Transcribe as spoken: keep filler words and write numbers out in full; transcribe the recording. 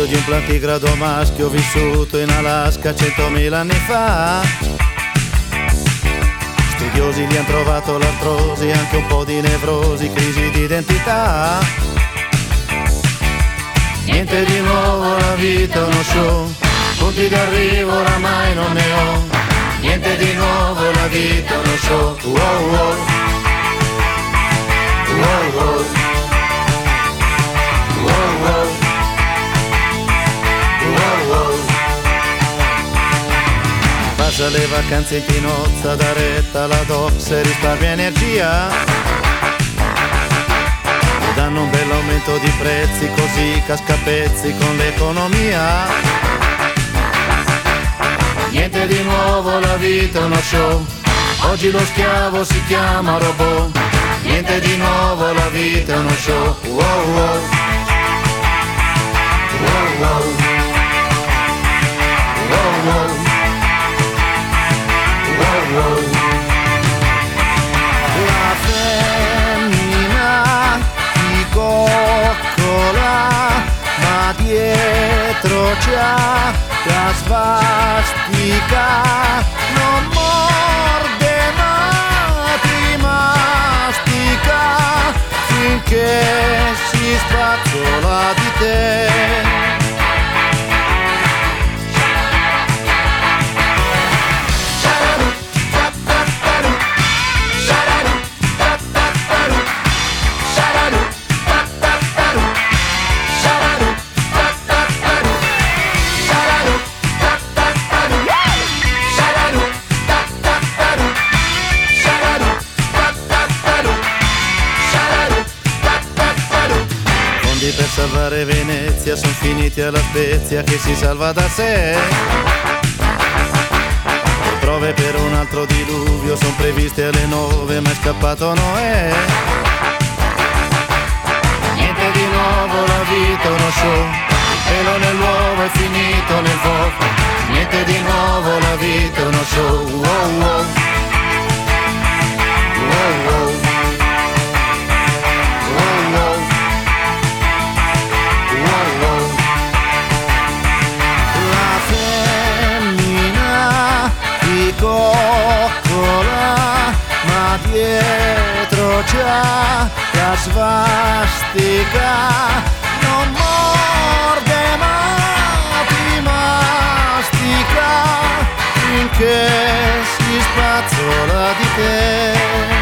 figlio di un plantigrado maschio vissuto in Alaska centomila anni fa. Studiosi gli han trovato l'artrosi, anche un po' di nevrosi, crisi di identità. Niente di nuovo, la vita è uno show, punti d'arrivo oramai non ne ho. Niente di nuovo, la vita è uno show. Wow, wow. Wow, wow. Wow, wow. Wow, wow. Passa le vacanze in tinozza, da retta alla dox e risparmia energia. Danno un bel aumento di prezzi, così casca a pezzi con l'economia. Niente di nuovo, la vita è uno show, oggi lo schiavo si chiama robot. Niente di nuovo, la vita è uno show. Wow, wow. Wow, wow. Wow, wow. Wow, wow. La femmina ti coccola, ma dietro c'ha la svastica. Non morde ma ti mastica, finché si spazzola di te. Per salvare Venezia son finiti alla Spezia che si salva da sé. Le prove per un altro diluvio son previste alle nove, ma è scappato Noè. Niente di nuovo, la vita è uno show, il pelo nell'uovo è finito nel fuoco. Niente di nuovo, la vita è uno show. Wow, wow. Wow, wow. Coccola, ma dietro c'ha la svastica. Non morde ma ti mastica, finché si spazzola di te.